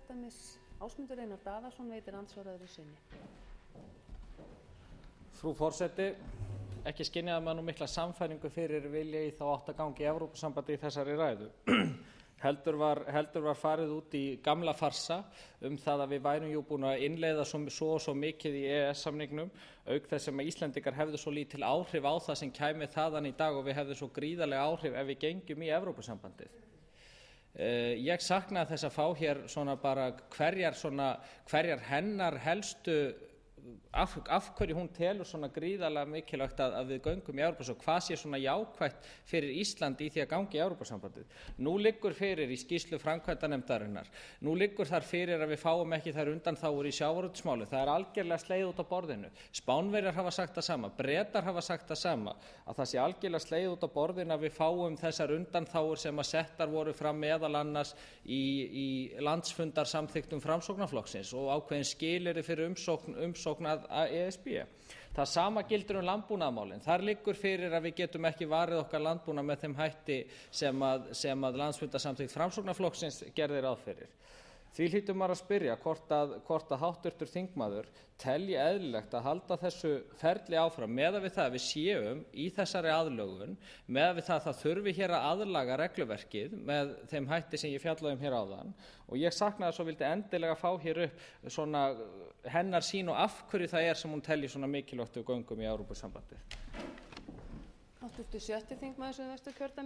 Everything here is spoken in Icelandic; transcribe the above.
Norðvesturkjördæmis Ásmundur Einar Daðason veitir andsvar öðru sinni. Frú forseti, ekki skynjaði maður nú mikla sannfæringu fyrir vilja í þá átt að ganga í Evrópusambandið í þessari ræðu. heldur var farið út í gamla farsa það að við værum jú búin að innleiða svo mikið í EES-samningnum, auk þess sem Íslendingar hefðu svo lítil áhrif á það sem kæmi þaðan í dag og við hefðu svo gríðarlega áhrif ef við gengjum í Evrópusambandið. Ég saknaði þess að fá hér svona bara hverjar hennar helstu af hverju hún telur svona gríðarlega mikilvægt að við göngum í Evrópusambandið og hvað sé svona jákvætt fyrir Ísland í því að ganga í Evrópusambandið. Nú liggur fyrir í skýrslu framkvæmdanefndarinnar, nú liggur þar fyrir að við fáum ekki þær undanþágur í sjávarútvegsmáli. Það er algerlega slegið út á borðinu. Spánverjar hafa sagt það sama, Bretar hafa sagt það sama, að það sé algerlega slegið út á borðinu að við fáum þessar undanþágur sem að settar voru fram meðal annars í landsfundarsamþykktum Framsóknarflokksins og ákveðin skilyrði fyrir umsókn að ESB. Það sama gildir landbúnaðarmálin. Þar liggur fyrir að við getum ekki varið okkar landbúnað með þeim hætti sem að landsfundarsamþykkt Framsóknarflokksins gerði ráð fyrir. Því hlýtur maður að spyrja hvort að háttvirtur þingmaður telji eðlilegt að halda þessu ferli áfram meðan við það að við séum í þessari aðlögun, meðan við það að það þurfi hér að aðlaga regluverkið með þeim hætti sem ég fjallaði hér áðan, og ég saknaði svo vildi endilega fá hér upp svona hennar sýn og af hverju það sem hún telji svona mikilvægt við göngum í Evrópusambandið. Háttvirtur 6. þingmaður Suðvesturkjördæmis